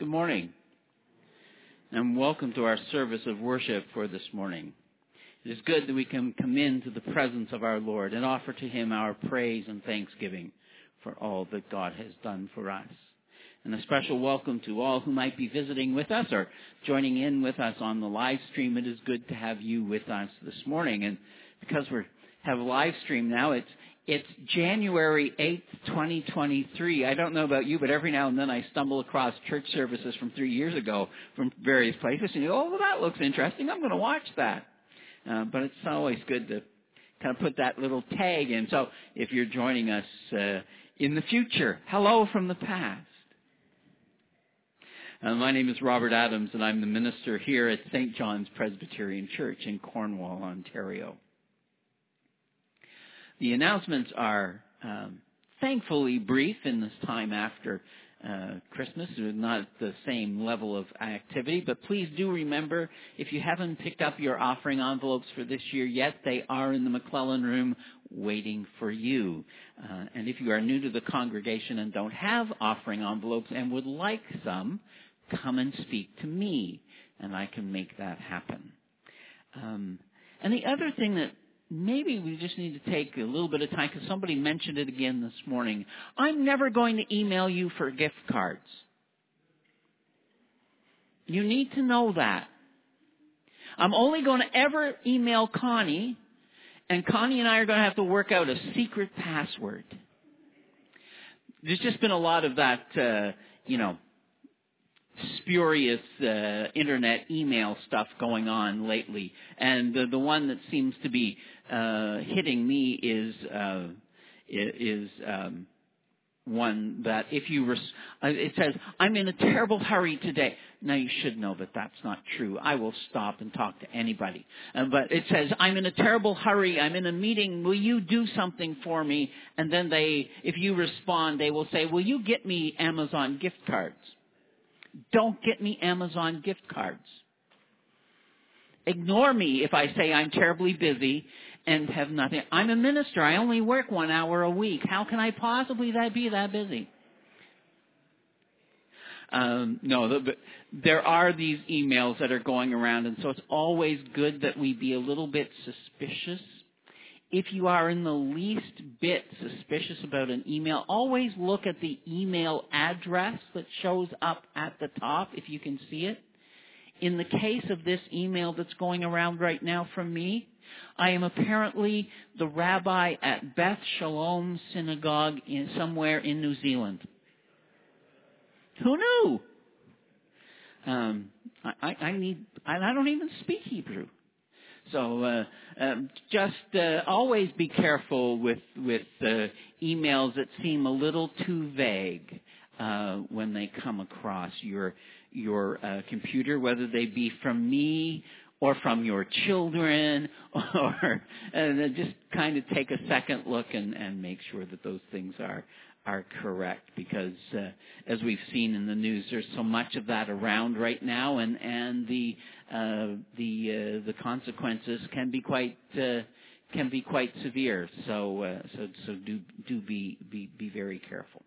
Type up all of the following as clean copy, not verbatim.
Good morning, and welcome to our service of worship for this morning. It is good that we can come into the presence of our Lord and offer to Him our praise and thanksgiving for all that God has done for us. And a special welcome to all who might be visiting with us or joining in with us on the live stream. It is good to have you with us this morning. And because we have a live stream now, it's January 8th, 2023. I don't know about you, but every now and then I stumble across church services from 3 years ago from various places. And you go, oh, well, that looks interesting. I'm going to watch that. But it's always good to kind of put that little tag in. So if you're joining us in the future, hello from the past. My name is Robert Adams, and I'm the minister here at St. John's Presbyterian Church in Cornwall, Ontario. The announcements are thankfully brief in this time after Christmas. They're not the same level of activity, but please do remember, if you haven't picked up your offering envelopes for this year yet, they are in the McClellan room waiting for you. And if you are new to the congregation and don't have offering envelopes and would like some, come and speak to me, and I can make that happen. And the other thing that maybe we just need to take a little bit of time, because somebody mentioned it again this morning. I'm never going to email you for gift cards. You need to know that. I'm only going to ever email Connie, and Connie and I are going to have to work out a secret password. There's just been a lot of that, spurious internet email stuff going on lately, and the one that seems to be hitting me is one that if you it says, I'm in a terrible hurry today. Now you should know that that's not true. I will stop and talk to anybody. But it says, I'm in a terrible hurry. I'm in a meeting. Will you do something for me? And then if you respond, they will say, will you get me Amazon gift cards? Don't get me Amazon gift cards. Ignore me if I say I'm terribly busy and have nothing. I'm a minister. I only work 1 hour a week. How can I possibly be that busy? There are these emails that are going around, and so it's always good that we be a little bit suspicious. If you are in the least bit suspicious about an email, always look at the email address that shows up at the top, if you can see it. In the case of this email that's going around right now from me, I am apparently the rabbi at Beth Shalom Synagogue somewhere in New Zealand. Who knew? I don't even speak Hebrew. So just always be careful with emails that seem a little too vague when they come across your computer, whether they be from me or from your children, or just kind of take a second look and make sure that those things are correct, because as we've seen in the news, there's so much of that around right now, and the consequences can be quite severe. So do be very careful.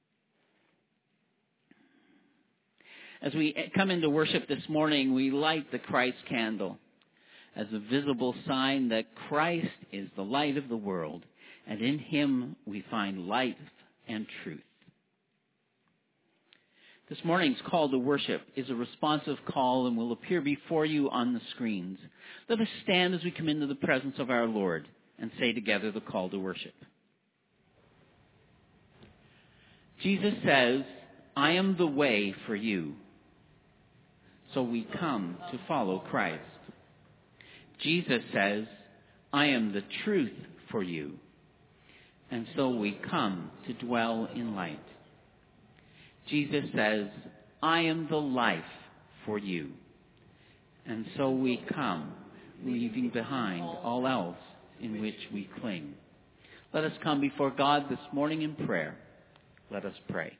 As we come into worship this morning, we light the Christ candle as a visible sign that Christ is the light of the world, and in Him we find light and truth. This morning's call to worship is a responsive call and will appear before you on the screens. Let us stand as we come into the presence of our Lord and say together the call to worship. Jesus says, I am the way for you. So we come to follow Christ. Jesus says, I am the truth for you. And so we come to dwell in light. Jesus says, I am the life for you. And so we come, leaving behind all else in which we cling. Let us come before God this morning in prayer. Let us pray.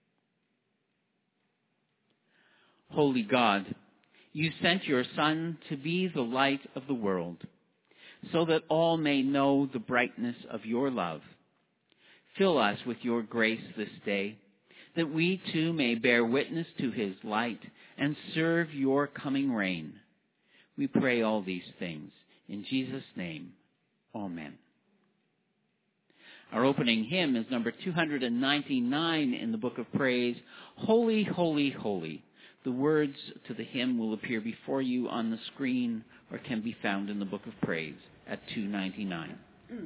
Holy God, you sent your Son to be the light of the world, so that all may know the brightness of your love. Fill us with your grace this day, that we too may bear witness to his light and serve your coming reign. We pray all these things in Jesus' name. Amen. Our opening hymn is number 299 in the Book of Praise, Holy, Holy, Holy. The words to the hymn will appear before you on the screen or can be found in the Book of Praise at 299.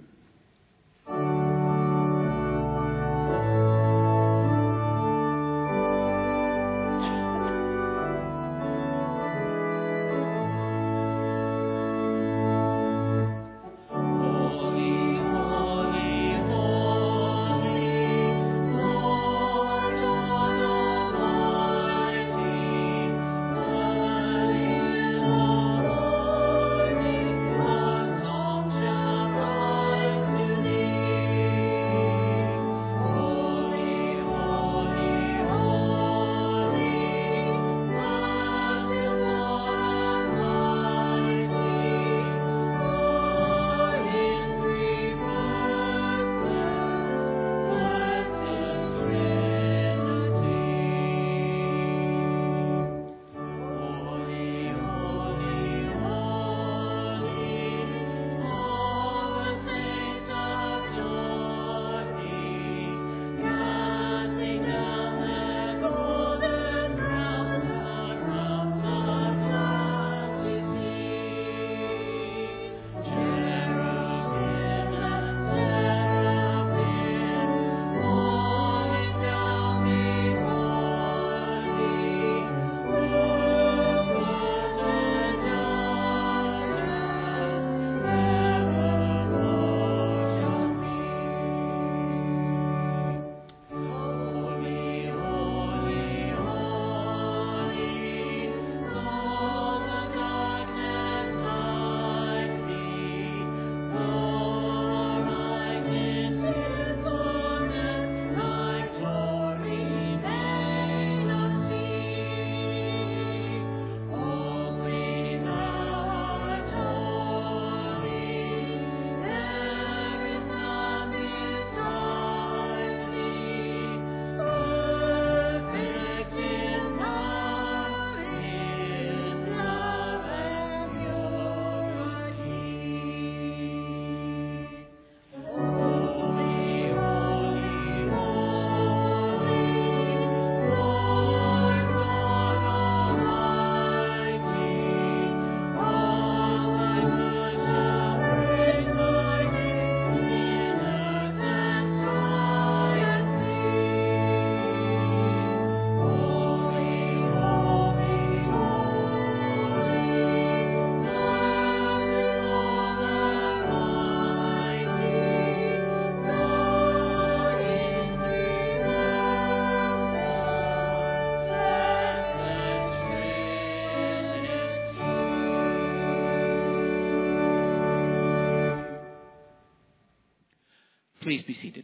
Please be seated.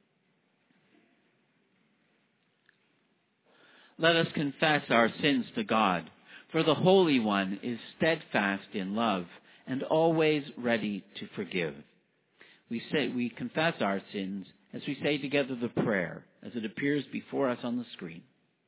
Let us confess our sins to God, for the Holy One is steadfast in love and always ready to forgive. We confess our sins as we say together the prayer, as it appears before us on the screen.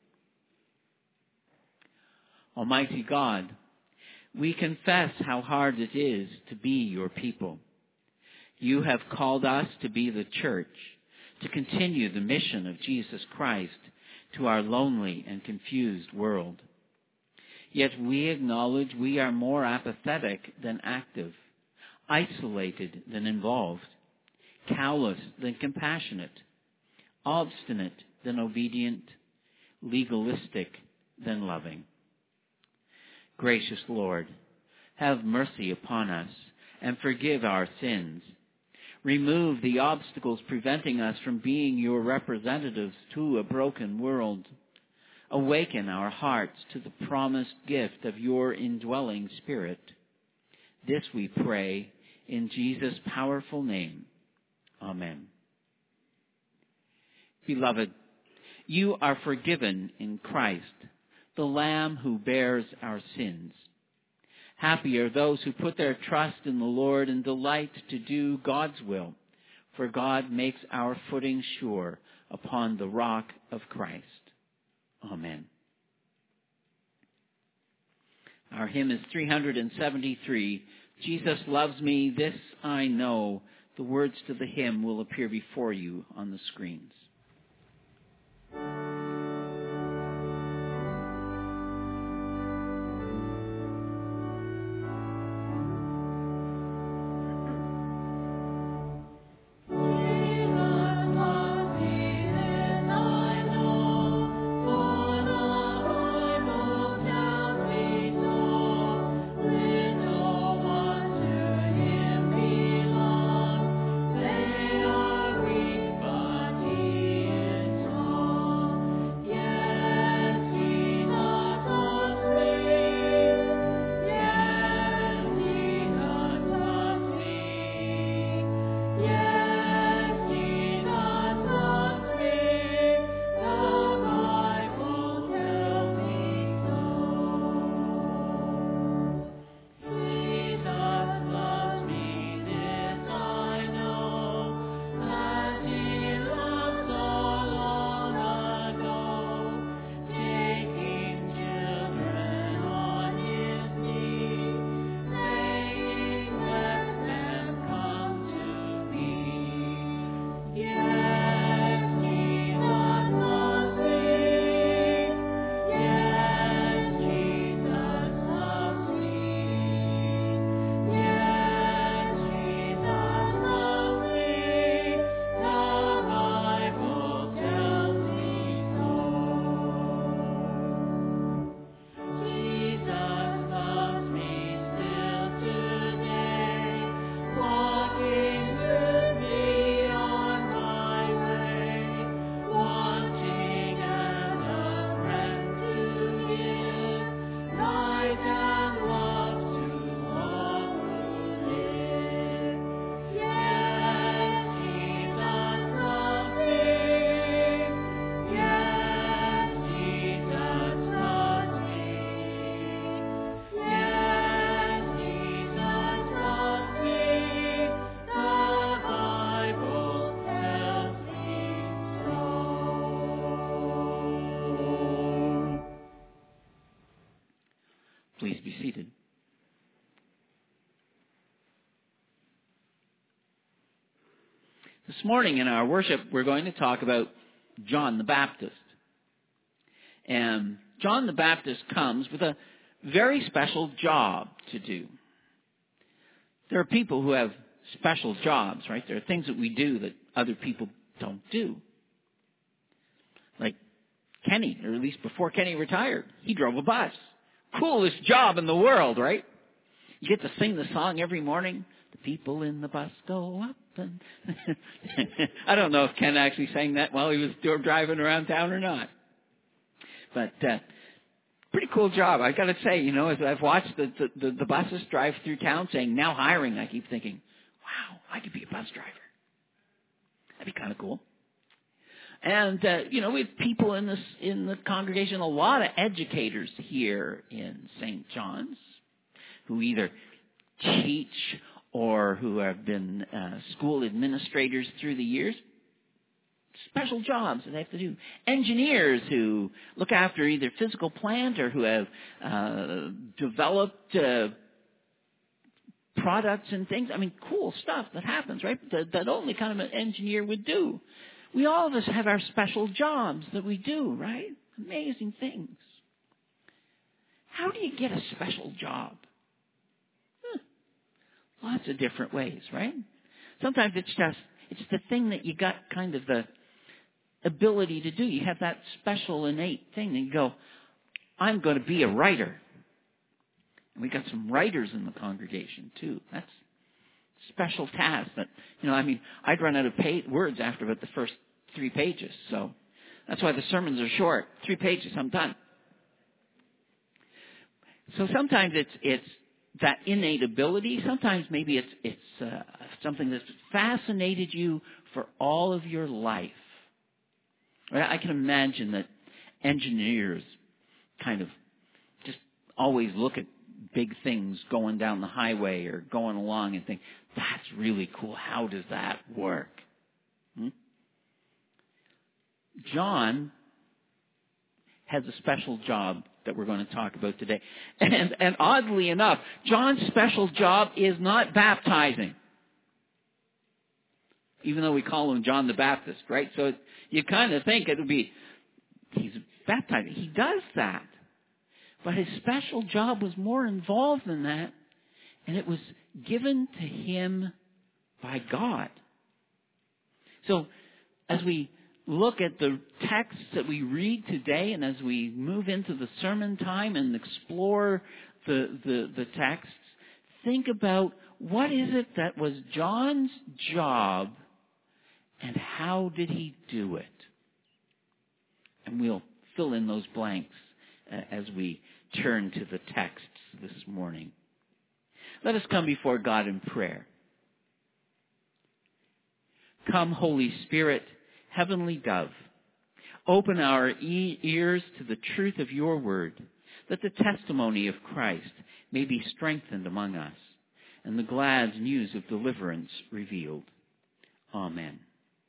Almighty God, we confess how hard it is to be your people. You have called us to be the church, to continue the mission of Jesus Christ to our lonely and confused world. Yet we acknowledge we are more apathetic than active, isolated than involved, callous than compassionate, obstinate than obedient, legalistic than loving. Gracious Lord, have mercy upon us and forgive our sins. Remove the obstacles preventing us from being your representatives to a broken world. Awaken our hearts to the promised gift of your indwelling Spirit. This we pray in Jesus' powerful name. Amen. Beloved, you are forgiven in Christ, the Lamb who bears our sins. Happy are those who put their trust in the Lord and delight to do God's will, for God makes our footing sure upon the rock of Christ. Amen. Our hymn is 373. Jesus loves me, this I know. The words to the hymn will appear before you on the screens. Please be seated. This morning in our worship, we're going to talk about John the Baptist. And John the Baptist comes with a very special job to do. There are people who have special jobs, right? There are things that we do that other people don't do. Like Kenny, or at least before Kenny retired, he drove a bus. Coolest job in the world, right? You get to sing the song every morning. The people in the bus go up and... I don't know if Ken actually sang that while he was driving around town or not. But pretty cool job. I got to say, you know, as I've watched the buses drive through town saying, now hiring, I keep thinking, wow, I could be a bus driver. That'd be kind of cool. And, you know, we have people in the congregation, a lot of educators here in St. John's who either teach or who have been school administrators through the years. Special jobs that they have to do. Engineers who look after either physical plant or who have developed products and things. I mean, cool stuff that happens, right? That only kind of an engineer would do. We all of us have our special jobs that we do, right? Amazing things. How do you get a special job? Lots of different ways, right? Sometimes it's the thing that you got kind of the ability to do. You have that special innate thing and you go, I'm going to be a writer. And we got some writers in the congregation too. That's special task that, you know, I mean, I'd run out of words after about the first 3 pages. So that's why the sermons are short. 3 pages, I'm done. So sometimes it's that innate ability. Sometimes maybe it's something that's fascinated you for all of your life. Right? I can imagine that engineers kind of just always look at big things going down the highway or going along and think, that's really cool. How does that work? John has a special job that we're going to talk about today. And oddly enough, John's special job is not baptizing. Even though we call him John the Baptist, right? So you kind of think it would be, he's baptizing. He does that. But his special job was more involved than that. And it was given to him by God. So as we look at the texts that we read today, and as we move into the sermon time and explore the texts, think about what is it that was John's job and how did he do it? And we'll fill in those blanks as we turn to the texts this morning. Let us come before God in prayer. Come, Holy Spirit, Heavenly Dove, open our ears to the truth of your word, that the testimony of Christ may be strengthened among us, and the glad news of deliverance revealed. Amen.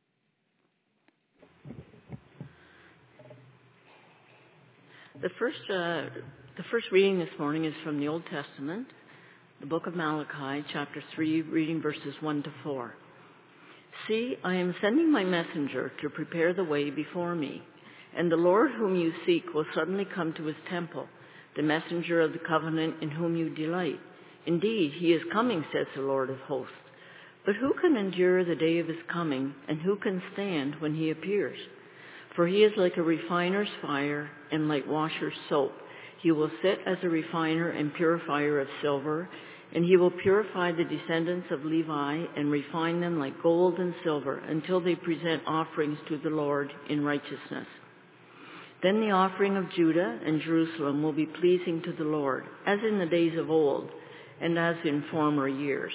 The first reading this morning is from the Old Testament, the book of Malachi, chapter 3, reading verses 1 to 4. See, I am sending my messenger to prepare the way before me, and the Lord whom you seek will suddenly come to his temple, the messenger of the covenant in whom you delight. Indeed, he is coming, says the Lord of hosts. But who can endure the day of his coming, and who can stand when he appears? For he is like a refiner's fire and like washer's soap. He will sit as a refiner and purifier of silver, and he will purify the descendants of Levi and refine them like gold and silver until they present offerings to the Lord in righteousness. Then the offering of Judah and Jerusalem will be pleasing to the Lord, as in the days of old and as in former years.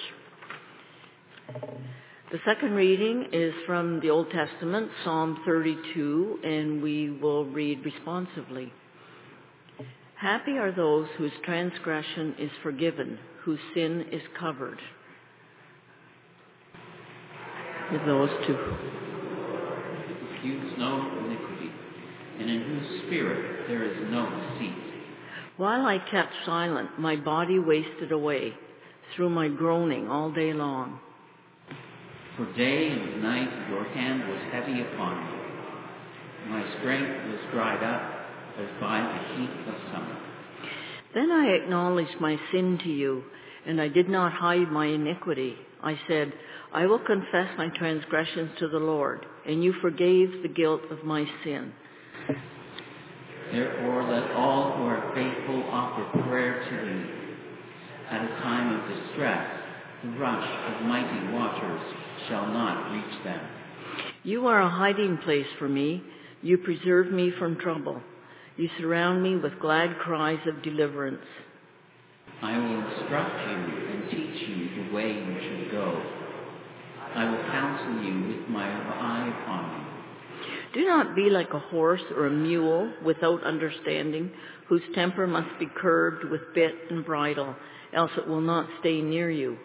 The second reading is from the Old Testament, Psalm 32, and we will read responsively. Happy are those whose transgression is forgiven, whose sin is covered. With those two. Refuse no iniquity, and in whose spirit there is no deceit. While I kept silent, my body wasted away through my groaning all day long. For day and night your hand was heavy upon me. My strength was dried up as by the heat of summer. Then I acknowledged my sin to you, and I did not hide my iniquity. I said, I will confess my transgressions to the Lord, and you forgave the guilt of my sin. Therefore let all who are faithful offer prayer to you. At a time of distress, the rush of mighty waters shall not reach them. You are a hiding place for me. You preserve me from trouble. You surround me with glad cries of deliverance. I will instruct you and teach you the way you should go. I will counsel you with my eye upon you. Do not be like a horse or a mule without understanding, whose temper must be curbed with bit and bridle, else it will not stay near you.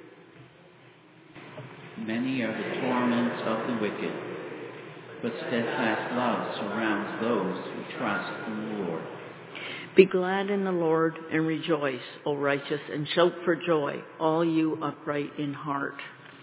Many are the torments of the wicked, but steadfast love surrounds those who trust in the Lord. Be glad in the Lord and rejoice, O righteous, and shout for joy, all you upright in heart.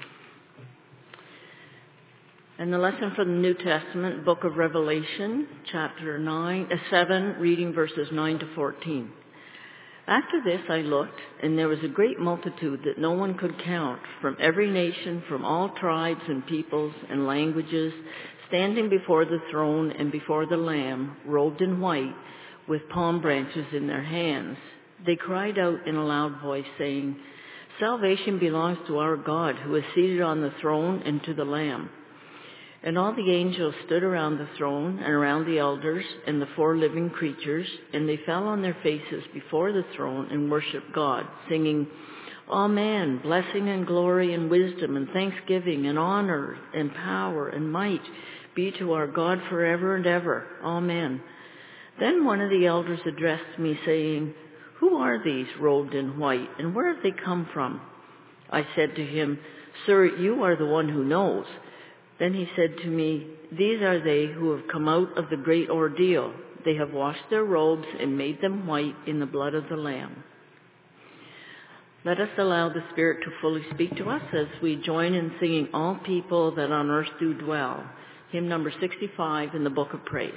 And the lesson from the New Testament, book of Revelation, chapter 7, reading verses 9 to 14. After this I looked, and there was a great multitude that no one could count, from every nation, from all tribes and peoples and languages, standing before the throne and before the Lamb, robed in white, with palm branches in their hands. They cried out in a loud voice, saying, Salvation belongs to our God, who is seated on the throne, and to the Lamb. And all the angels stood around the throne and around the elders and the 4 living creatures, and they fell on their faces before the throne and worshiped God, singing, Amen, blessing and glory and wisdom and thanksgiving and honor and power and might be to our God forever and ever. Amen. Then one of the elders addressed me, saying, Who are these robed in white, and where have they come from? I said to him, Sir, you are the one who knows. Then he said to me, These are they who have come out of the great ordeal. They have washed their robes and made them white in the blood of the Lamb. Let us allow the Spirit to fully speak to us as we join in singing All People That on Earth Do Dwell, hymn number 65 in the Book of Praise.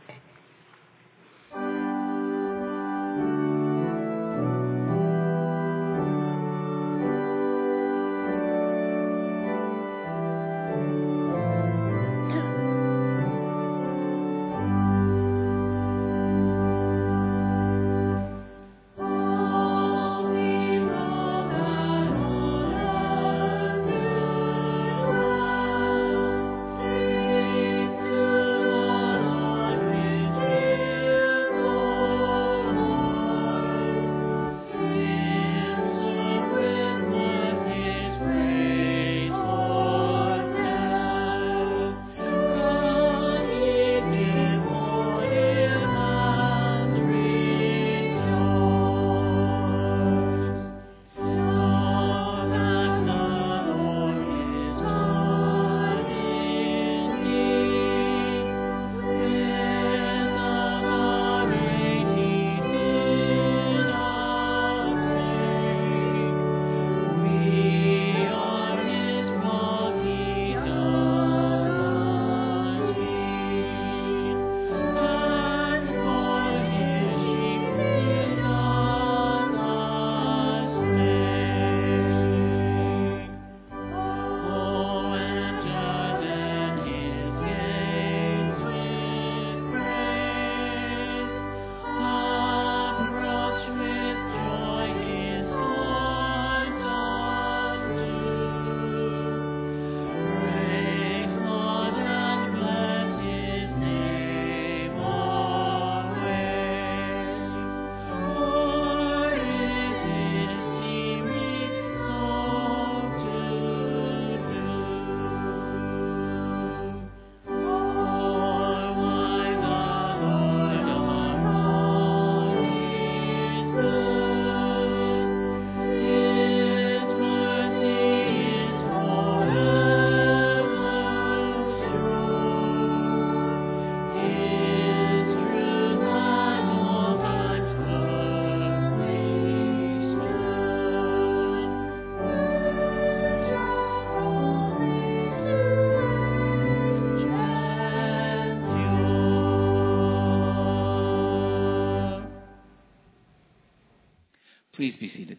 Please be seated.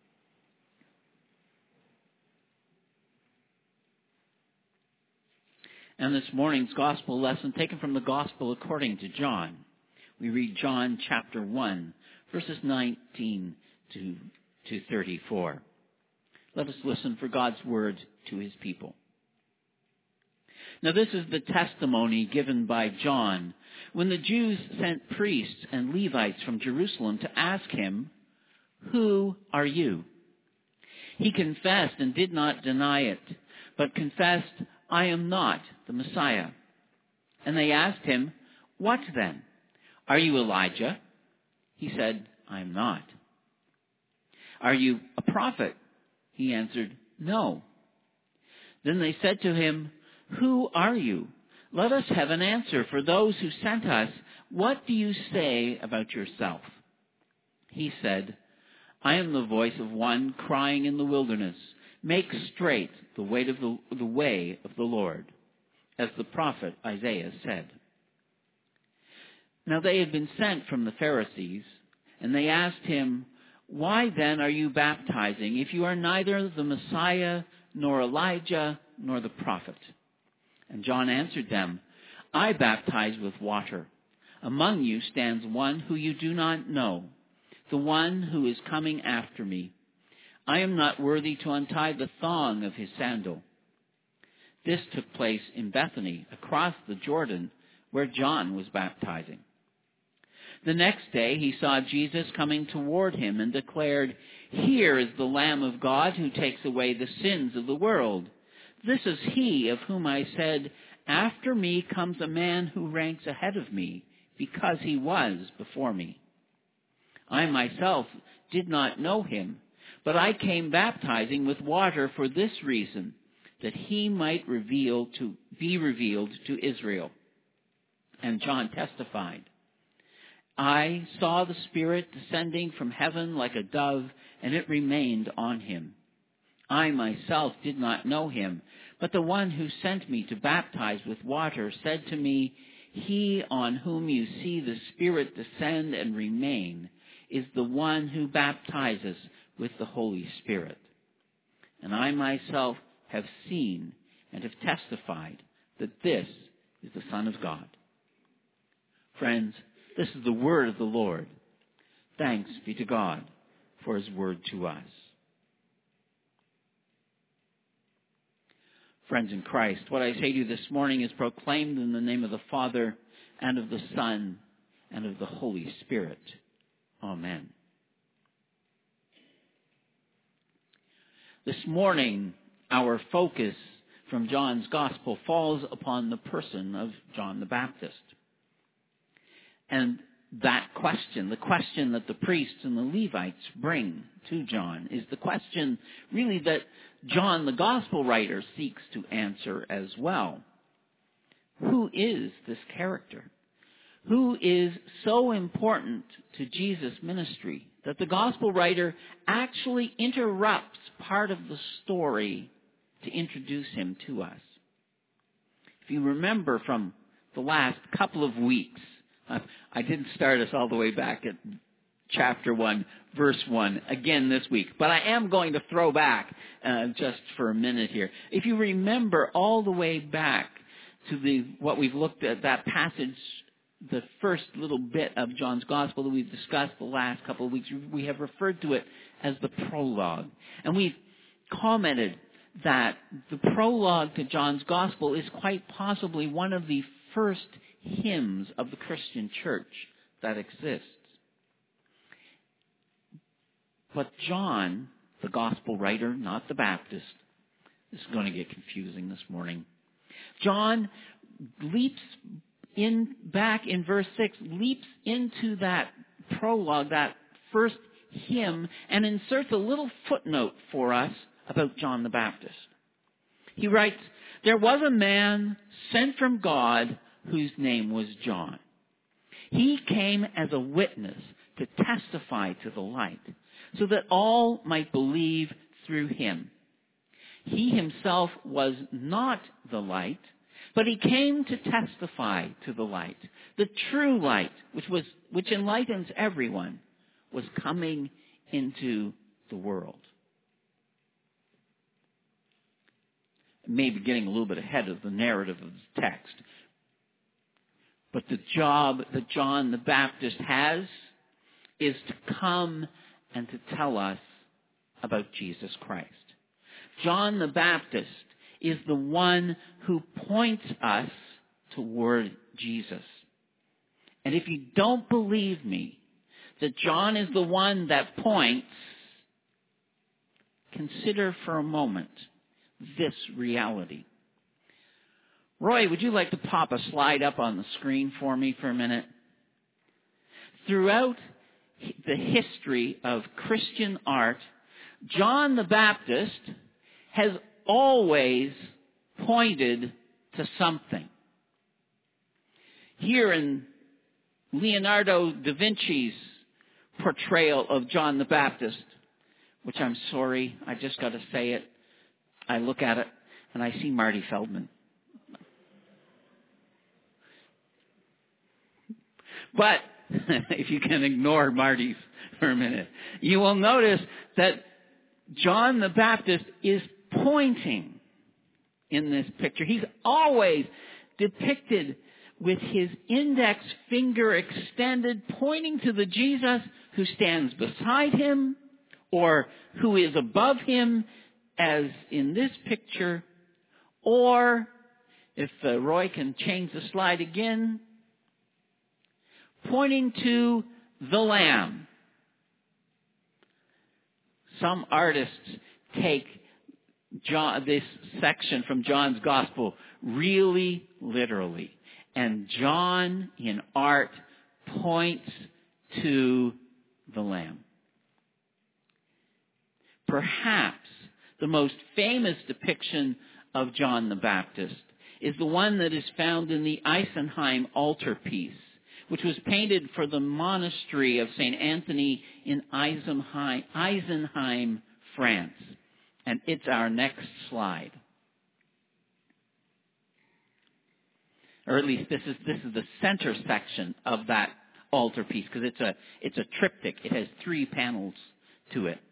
And this morning's gospel lesson taken from the gospel according to John. We read John chapter 1, verses 19 to 34. Let us listen for God's word to his people. Now this is the testimony given by John when the Jews sent priests and Levites from Jerusalem to ask him, "Who are you?" He confessed and did not deny it, but confessed, "I am not the Messiah." And they asked him, "What then? Are you Elijah?" He said, "I am not." "Are you a prophet?" He answered, "No." Then they said to him, "Who are you? Let us have an answer for those who sent us. What do you say about yourself?" He said, "I am the voice of one crying in the wilderness, 'Make straight the way of the Lord,' as the prophet Isaiah said." Now they had been sent from the Pharisees, and they asked him, "Why then are you baptizing if you are neither the Messiah, nor Elijah, nor the prophet?" And John answered them, "I baptize with water. Among you stands one who you do not know, the one who is coming after me. I am not worthy to untie the thong of his sandal." This took place in Bethany, across the Jordan, where John was baptizing. The next day he saw Jesus coming toward him and declared, "Here is the Lamb of God who takes away the sins of the world. This is he of whom I said, 'After me comes a man who ranks ahead of me, because he was before me.' I myself did not know him, but I came baptizing with water for this reason, that he might be revealed to Israel. And John testified, I saw the Spirit descending from heaven like a dove, and it remained on him. I myself did not know him, but the one who sent me to baptize with water said to me, He on whom you see the Spirit descend and remain is the one who baptizes with the Holy Spirit. And I myself have seen and have testified that this is the Son of God. Friends, this is the word of the Lord. Thanks be to God for his word to us. Friends in Christ, what I say to you this morning is proclaimed in the name of the Father and of the Son and of the Holy Spirit. Amen. This morning, our focus from John's Gospel falls upon the person of John the Baptist. And that question, the question that the priests and the Levites bring to John, is the question really that John, the Gospel writer, seeks to answer as well. Who is this character? Who is so important to Jesus' ministry that the Gospel writer actually interrupts part of the story to introduce him to us? If you remember from the last couple of weeks, I didn't start us all the way back at chapter 1, verse 1, again this week. But I am going to throw back just for a minute here. If you remember all the way back to what we've looked at, that passage, the first little bit of John's Gospel that we've discussed the last couple of weeks, we have referred to it as the prologue. And we've commented that the prologue to John's Gospel is quite possibly one of the first hymns of the Christian church that exists. But John, the Gospel writer, not the Baptist, this is going to get confusing this morning. John leaps back in verse 6, leaps into that prologue, that first hymn, and inserts a little footnote for us about John the Baptist. He writes, there was a man sent from God whose name was John. He came as a witness to testify to the light, so that all might believe through him. He himself was not the light, but he came to testify to the light. The true light, which enlightens everyone, was coming into the world. Maybe getting a little bit ahead of the narrative of the text. But the job that John the Baptist has is to come and to tell us about Jesus Christ. John the Baptist is the one who points us toward Jesus. And if you don't believe me that John is the one that points, consider for a moment this reality. Roy, would you like to pop a slide up on the screen for me for a minute? Throughout the history of Christian art, John the Baptist has always pointed to something. Here in Leonardo da Vinci's portrayal of John the Baptist, which I'm sorry, I just got to say it, I look at it and I see Marty Feldman. But if you can ignore Marty's for a minute, you will notice that John the Baptist is pointing in this picture. He's always depicted with his index finger extended, pointing to the Jesus who stands beside him or who is above him, as in this picture, or if Roy can change the slide again, pointing to the Lamb. Some artists take this section from John's Gospel really literally. And John in art points to the Lamb. Perhaps the most famous depiction of John the Baptist is the one that is found in the Isenheim altarpiece, which was painted for the monastery of St. Anthony in Isenheim, France. And it's our next slide. Or at least this is the center section of that altarpiece, because it's a triptych. It has 3 panels to it.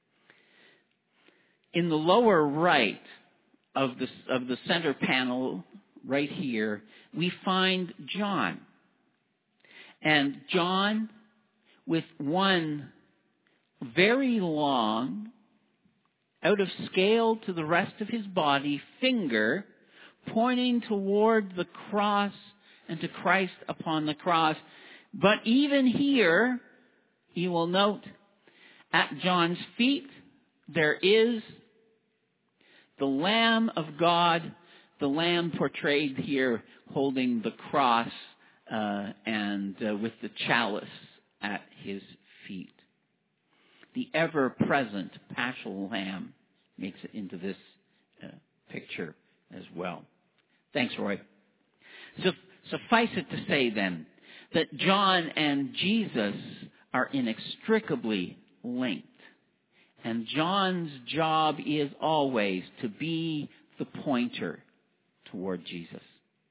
In the lower right of the center panel, right here, we find John. And John, with one very long, out of scale to the rest of his body, finger pointing toward the cross and to Christ upon the cross. But even here, you will note, at John's feet, there is the Lamb of God, the Lamb portrayed here holding the cross and with the chalice at his feet. The ever-present Paschal Lamb makes it into this picture as well. Thanks, Roy. So suffice it to say then that John and Jesus are inextricably linked. And John's job is always to be the pointer toward Jesus.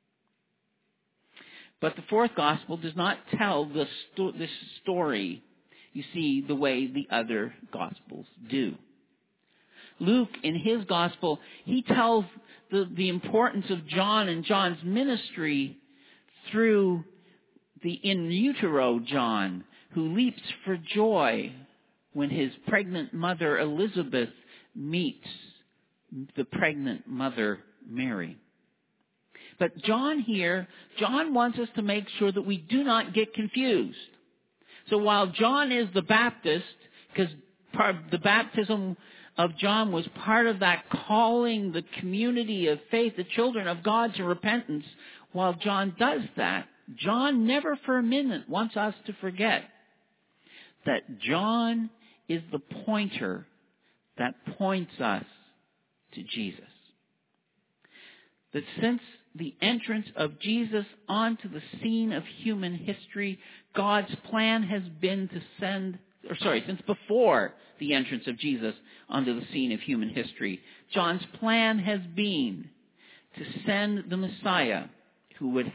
But the fourth gospel does not tell this story, you see, the way the other gospels do. Luke, in his gospel, he tells the importance of John and John's ministry through the in utero John, who leaps for joy when his pregnant mother Elizabeth meets the pregnant mother Mary. But John wants us to make sure that we do not get confused. So while John is the Baptist, because the baptism of John was part of that calling the community of faith, the children of God, to repentance, while John does that, John never for a minute wants us to forget that John is the pointer that points us to Jesus. That since the entrance of Jesus onto the scene of human history, God's plan has been to since before the entrance of Jesus onto the scene of human history, John's plan has been to send the Messiah who would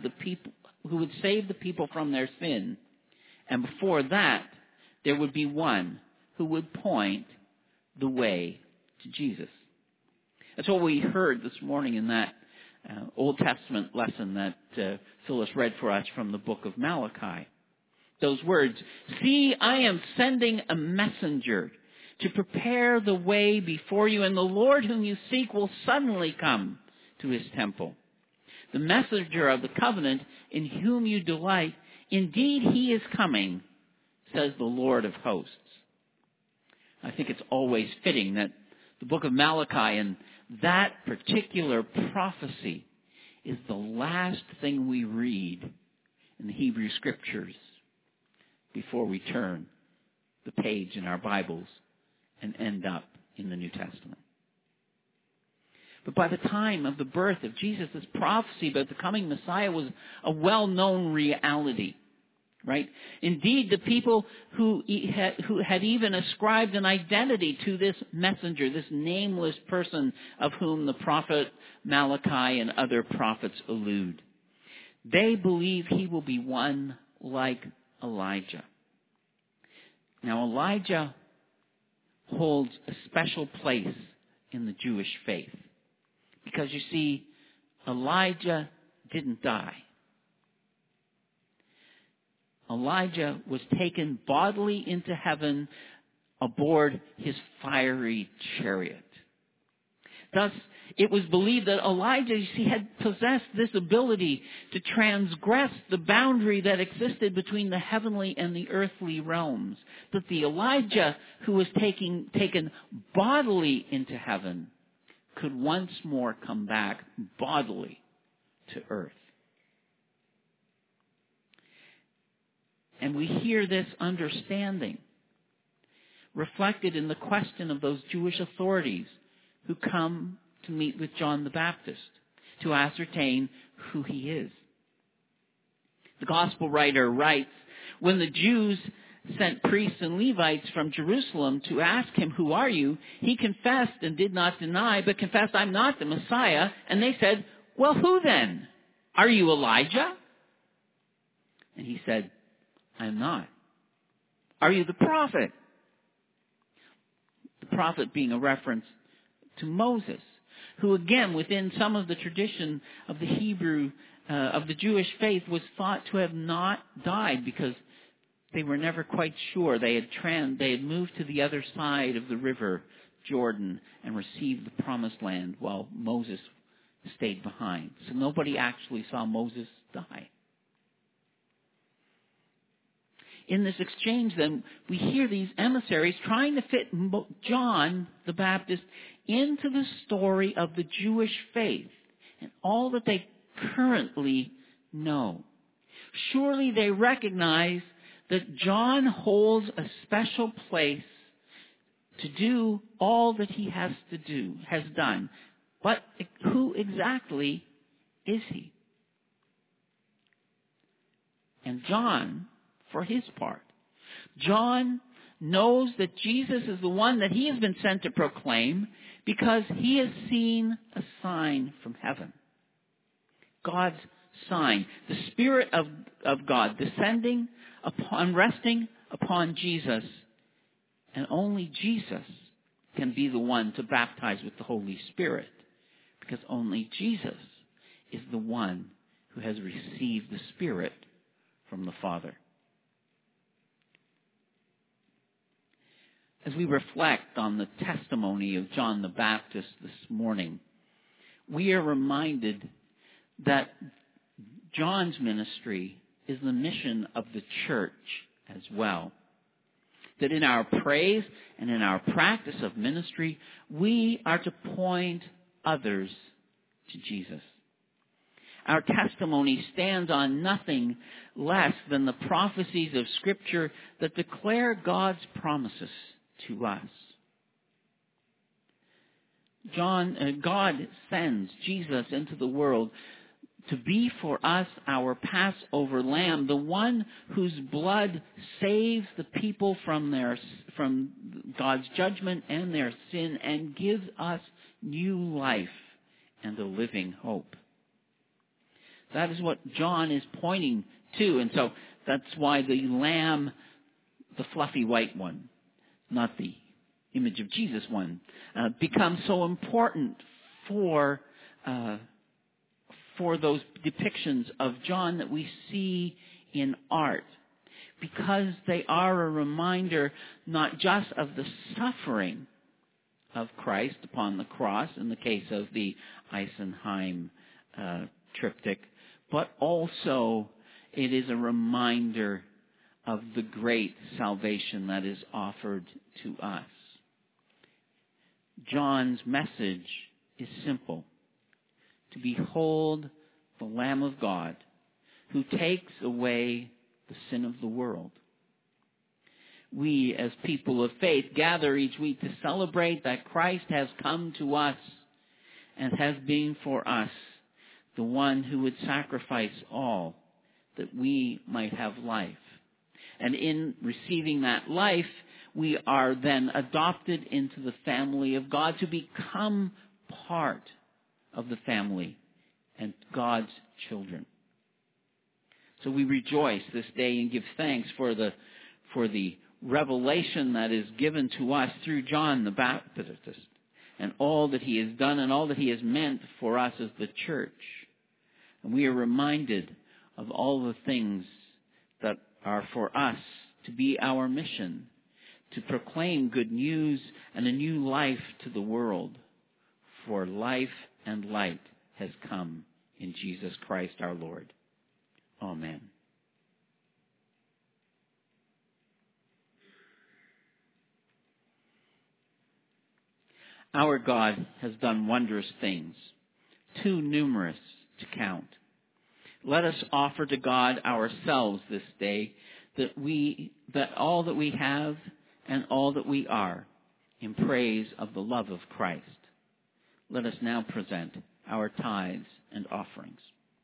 save the people from their sin. And before that, there would be one who would point the way to Jesus. That's what we heard this morning in that Old Testament lesson that Phyllis read for us from the book of Malachi. Those words, "See, I am sending a messenger to prepare the way before you, and the Lord whom you seek will suddenly come to his temple. The messenger of the covenant in whom you delight, indeed he is coming, says the Lord of hosts." I think it's always fitting that the book of Malachi and that particular prophecy is the last thing we read in the Hebrew Scriptures before we turn the page in our Bibles and end up in the New Testament. But by the time of the birth of Jesus, this prophecy about the coming Messiah was a well-known reality, right? Indeed, the people who had even ascribed an identity to this messenger, this nameless person of whom the prophet Malachi and other prophets allude, they believe he will be one like Elijah. Now, Elijah holds a special place in the Jewish faith. Because you see, Elijah didn't die. Elijah was taken bodily into heaven aboard his fiery chariot. Thus, it was believed that Elijah, you see, had possessed this ability to transgress the boundary that existed between the heavenly and the earthly realms. That the Elijah who was taken bodily into heaven could once more come back bodily to earth. And we hear this understanding reflected in the question of those Jewish authorities who come to meet with John the Baptist to ascertain who he is. The gospel writer writes, when the Jews sent priests and Levites from Jerusalem to ask him, who are you? He confessed and did not deny, but confessed, I'm not the Messiah. And they said, well, who then? Are you Elijah? And he said, I am not. Are you the prophet? The prophet being a reference to Moses, who again, within some of the tradition of the Hebrew, of the Jewish faith, was thought to have not died because they were never quite sure. They had moved to the other side of the river, Jordan, and received the promised land while Moses stayed behind. So nobody actually saw Moses die. In this exchange, then, we hear these emissaries trying to fit John the Baptist into the story of the Jewish faith and all that they currently know. Surely they recognize that John holds a special place to do all that he has done. But who exactly is he? And John, for his part, John knows that Jesus is the one that he has been sent to proclaim because he has seen a sign from heaven. God's sign, the Spirit of God descending resting upon Jesus. And only Jesus can be the one to baptize with the Holy Spirit, because only Jesus is the one who has received the Spirit from the Father. As we reflect on the testimony of John the Baptist this morning, we are reminded that John's ministry is the mission of the church as well. That in our praise and in our practice of ministry, we are to point others to Jesus. Our testimony stands on nothing less than the prophecies of Scripture that declare God's promises to us. God sends Jesus into the world to be for us our Passover lamb, the one whose blood saves the people from God's judgment and their sin and gives us new life and a living hope. That is what John is pointing to, and so that's why the lamb, the fluffy white one, not the image of Jesus one, becomes so important for those depictions of John that we see in art, because they are a reminder not just of the suffering of Christ upon the cross in the case of the Isenheim triptych, but also it is a reminder of the great salvation that is offered to us. John's message is simple: to behold the Lamb of God who takes away the sin of the world. We, as people of faith, gather each week to celebrate that Christ has come to us and has been for us the one who would sacrifice all that we might have life. And in receiving that life, we are then adopted into the family of God to become part of the family and God's children. So we rejoice this day and give thanks for the revelation that is given to us through John the Baptist and all that he has done and all that he has meant for us as the church. And we are reminded of all the things that are for us to be our mission, to proclaim good news and a new life to the world. For life and light has come in Jesus Christ our Lord. Amen. Our God has done wondrous things, too numerous to count. Let us offer to God ourselves this day that all that we have and all that we are in praise of the love of Christ. Let us now present our tithes and offerings.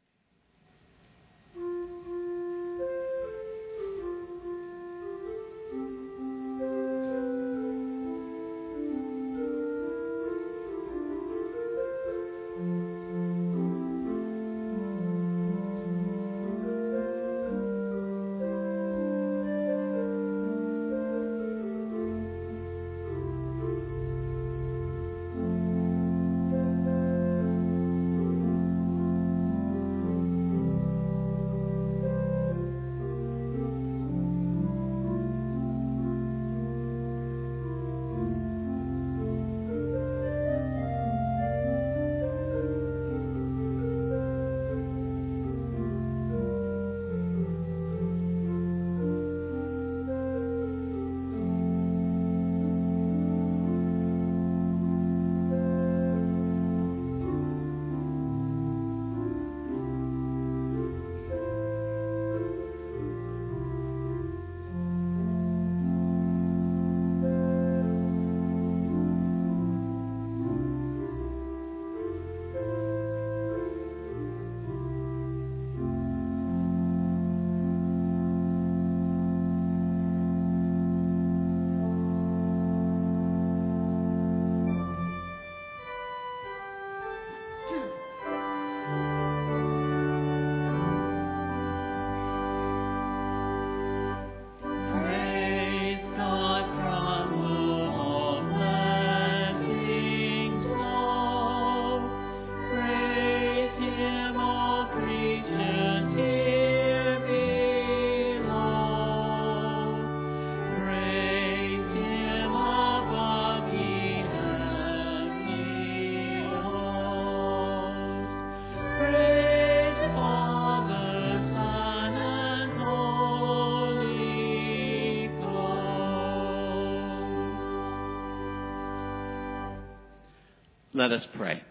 Let us pray.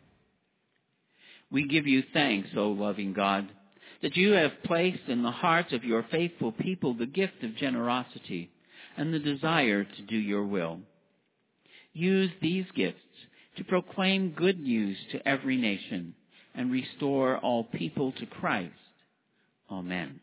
We give you thanks, O loving God, that you have placed in the hearts of your faithful people the gift of generosity and the desire to do your will. Use these gifts to proclaim good news to every nation and restore all people to Christ. Amen.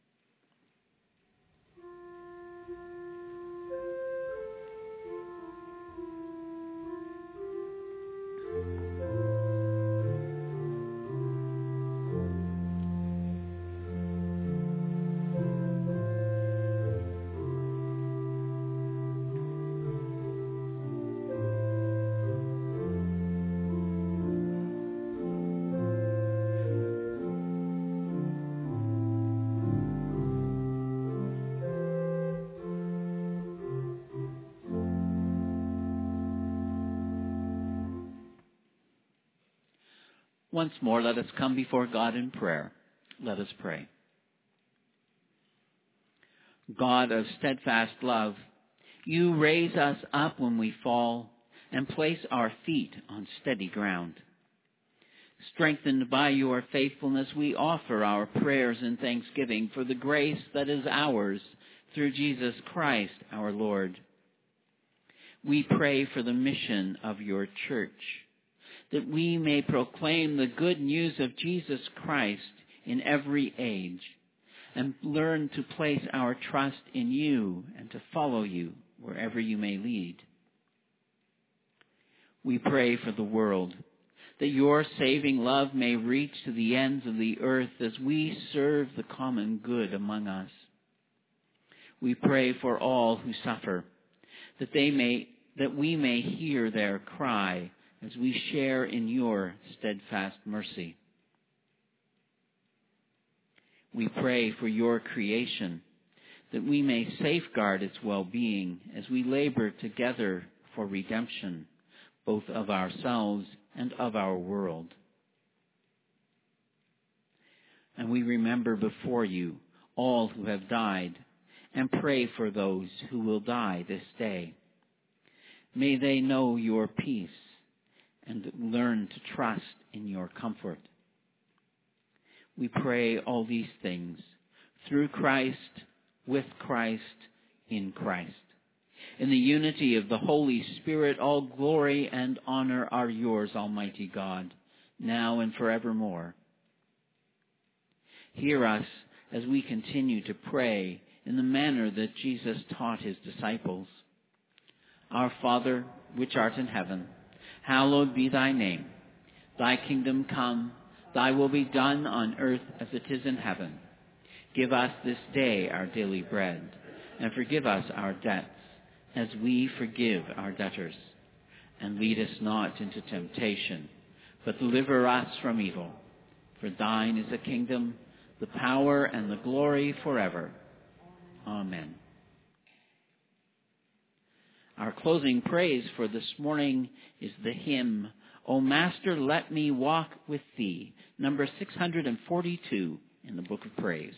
Once more, let us come before God in prayer. Let us pray. God of steadfast love, you raise us up when we fall and place our feet on steady ground. Strengthened by your faithfulness, we offer our prayers and thanksgiving for the grace that is ours through Jesus Christ our Lord. We pray for the mission of your church, that we may proclaim the good news of Jesus Christ in every age and learn to place our trust in you and to follow you wherever you may lead. We pray for the world, that your saving love may reach to the ends of the earth as we serve the common good among us. We pray for all who suffer, that we may hear their cry as we share in your steadfast mercy. We pray for your creation, that we may safeguard its well-being as we labor together for redemption, both of ourselves and of our world. And we remember before you all who have died, and pray for those who will die this day. May they know your peace and learn to trust in your comfort. We pray all these things through Christ, with Christ, in Christ. In the unity of the Holy Spirit, all glory and honor are yours, Almighty God, now and forevermore. Hear us as we continue to pray in the manner that Jesus taught his disciples. Our Father, which art in heaven, hallowed be thy name. Thy kingdom come, thy will be done on earth as it is in heaven. Give us this day our daily bread, and forgive us our debts, as we forgive our debtors. And lead us not into temptation, but deliver us from evil. For thine is the kingdom, the power, and the glory forever. Amen. Our closing praise for this morning is the hymn, O Master, Let Me Walk With Thee, number 642 in the Book of Praise.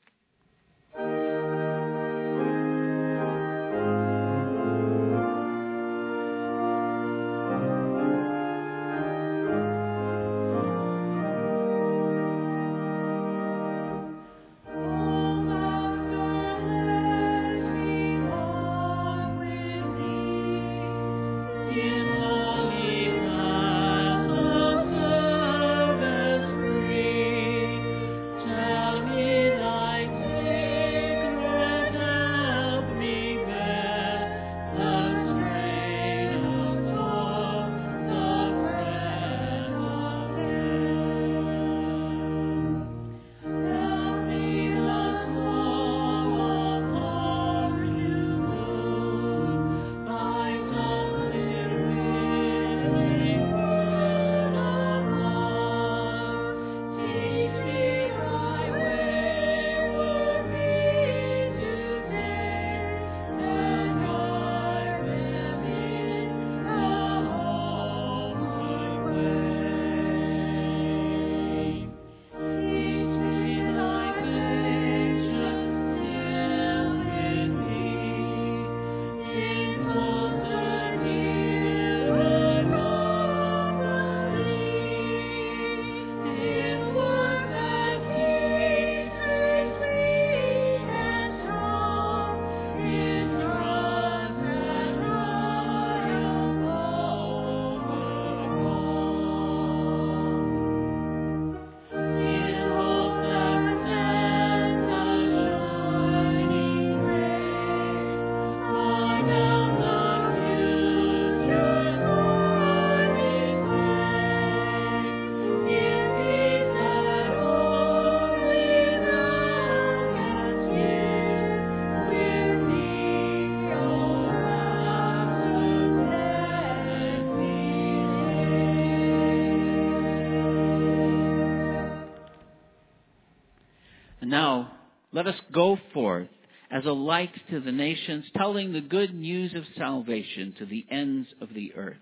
Now, let us go forth as a light to the nations, telling the good news of salvation to the ends of the earth.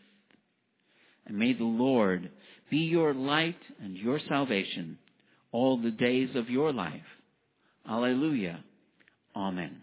And may the Lord be your light and your salvation all the days of your life. Alleluia. Amen.